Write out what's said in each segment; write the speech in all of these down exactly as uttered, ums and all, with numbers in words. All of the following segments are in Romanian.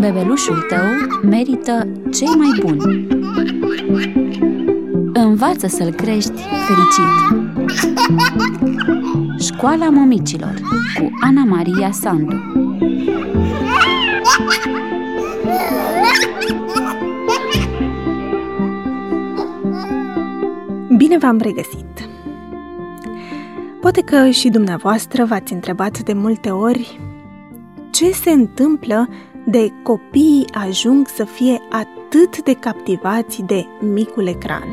Bebelușul tău merită cei mai buni. Învață să-l crești fericit. Școala Mămicilor cu Ana Maria Sandu. Bine v-am regăsit! Poate că și dumneavoastră v-ați întrebat de multe ori ce se întâmplă de copiii ajung să fie atât de captivați de micul ecran.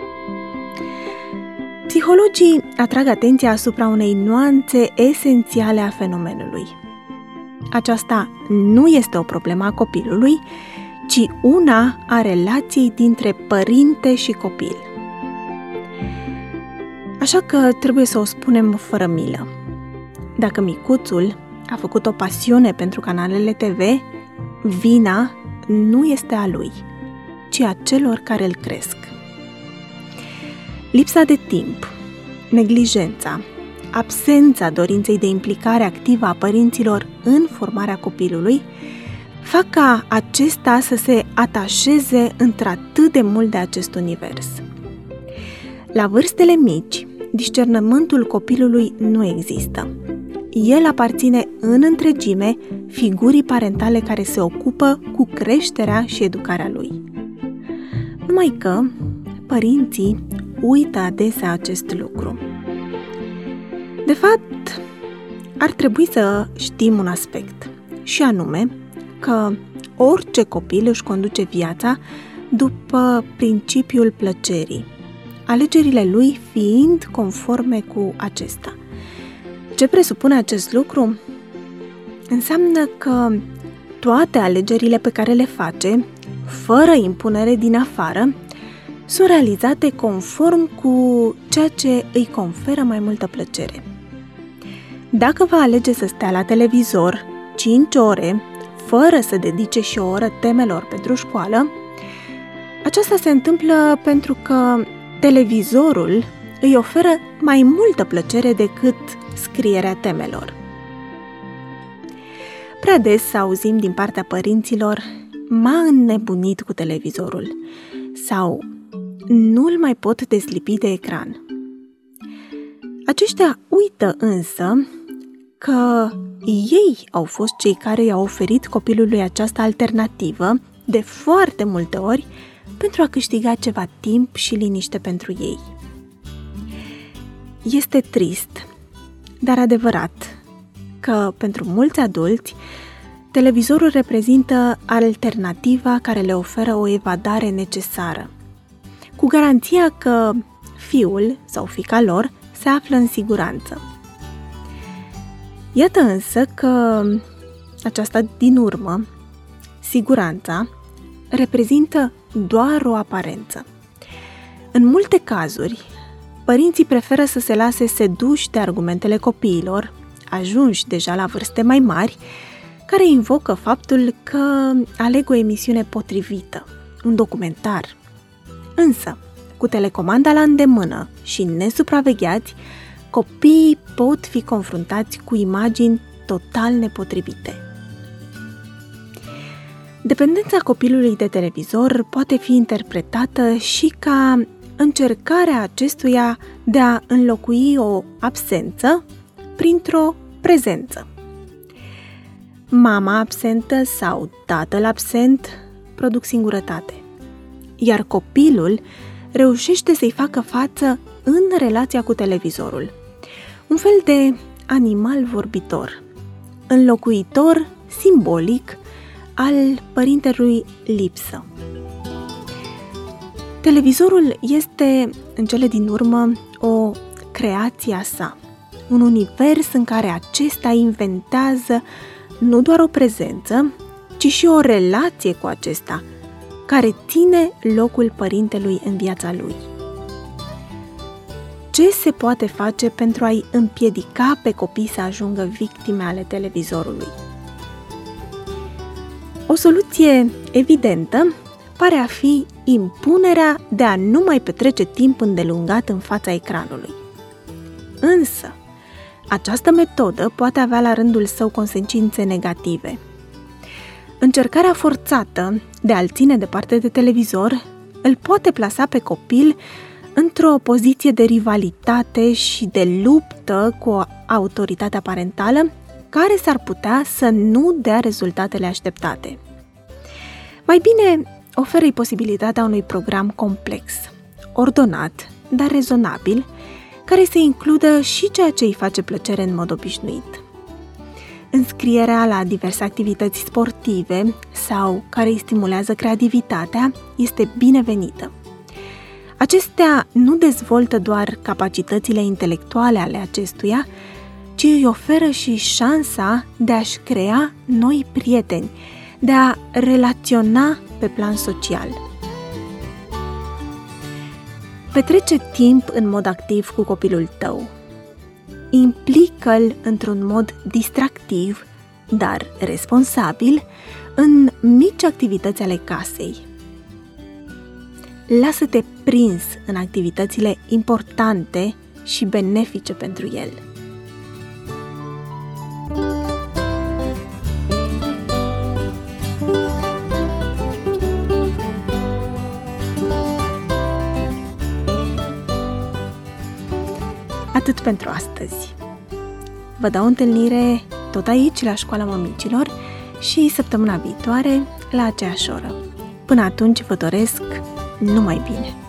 Psihologii atrag atenția asupra unei nuanțe esențiale a fenomenului. Aceasta nu este o problemă a copilului, ci una a relației dintre părinte și copil. Așa că trebuie să o spunem fără milă. Dacă micuțul a făcut o pasiune pentru canalele T V, vina nu este a lui, ci a celor care îl cresc. Lipsa de timp, neglijența, absența dorinței de implicare activă a părinților în formarea copilului fac ca acesta să se atașeze într-atât de mult de acest univers. La vârstele mici, discernământul copilului nu există. El aparține în întregime figurii parentale care se ocupă cu creșterea și educarea lui. Numai că părinții uită adesea acest lucru. De fapt, ar trebui să știm un aspect, și anume că orice copil își conduce viața după principiul plăcerii, alegerile lui fiind conforme cu acesta. Ce presupune acest lucru? Înseamnă că toate alegerile pe care le face, fără impunere din afară, sunt realizate conform cu ceea ce îi conferă mai multă plăcere. Dacă va alege să stea la televizor cinci ore, fără să dedice și o oră temelor pentru școală, aceasta se întâmplă pentru că televizorul îi oferă mai multă plăcere decât scrierea temelor. Prea des auzim din partea părinților: m-a înnebunit cu televizorul sau nu-l mai pot deslipi de ecran. Aceștia uită însă că ei au fost cei care i-au oferit copilului această alternativă de foarte multe ori pentru a câștiga ceva timp și liniște pentru ei. Este trist, dar adevărat, că pentru mulți adulți, televizorul reprezintă alternativa care le oferă o evadare necesară, cu garanția că fiul sau fiica lor se află în siguranță. Iată însă că aceasta din urmă, siguranța, reprezintă doar o aparență. În multe cazuri, părinții preferă să se lase seduși de argumentele copiilor, ajunși deja la vârste mai mari, care invocă faptul că aleg o emisiune potrivită, un documentar. Însă, cu telecomanda la îndemână și nesupravegheați, copiii pot fi confruntați cu imagini total nepotrivite. Dependența copilului de televizor poate fi interpretată și ca încercarea acestuia de a înlocui o absență printr-o prezență. Mama absentă sau tatăl absent produc singurătate, iar copilul reușește să-i facă față în relația cu televizorul. Un fel de animal vorbitor, înlocuitor simbolic al părintelui lipsă. Televizorul este, în cele din urmă, o creație a sa, un univers în care acesta inventează nu doar o prezență, ci și o relație cu acesta, care ține locul părintelui în viața lui. Ce se poate face pentru a-i împiedica pe copii să ajungă victime ale televizorului? O soluție evidentă pare a fi impunerea de a nu mai petrece timp îndelungat în fața ecranului. Însă, această metodă poate avea la rândul său consecințe negative. Încercarea forțată de a-l ține departe de televizor îl poate plasa pe copil într-o poziție de rivalitate și de luptă cu autoritatea parentală, care s-ar putea să nu dea rezultatele așteptate. Mai bine, oferă-i posibilitatea unui program complex, ordonat, dar rezonabil, care să includă și ceea ce îi face plăcere în mod obișnuit. Înscrierea la diverse activități sportive sau care îi stimulează creativitatea este binevenită. Acestea nu dezvoltă doar capacitățile intelectuale ale acestuia, ci îi oferă și șansa de a-și crea noi prieteni, de a relaționa pe plan social. Petrece timp în mod activ cu copilul tău. Implică-l într-un mod distractiv, dar responsabil, în mici activități ale casei. Lasă-te prins în activitățile importante și benefice pentru el. Atât pentru astăzi. Vă dau întâlnire tot aici, la Școala Mămicilor, și săptămâna viitoare, la aceeași oră. Până atunci, vă doresc numai bine!